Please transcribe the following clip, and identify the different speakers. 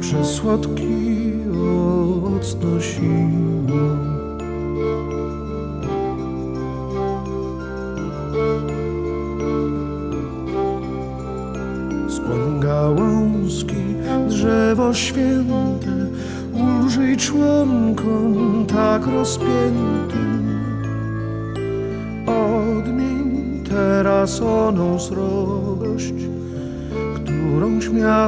Speaker 1: przesłodki owoc nosiło. Skłon gałązki, drzewo święte, ulżyj członkom tak rozpiętym. Odmień teraz oną srogość, którą śmiał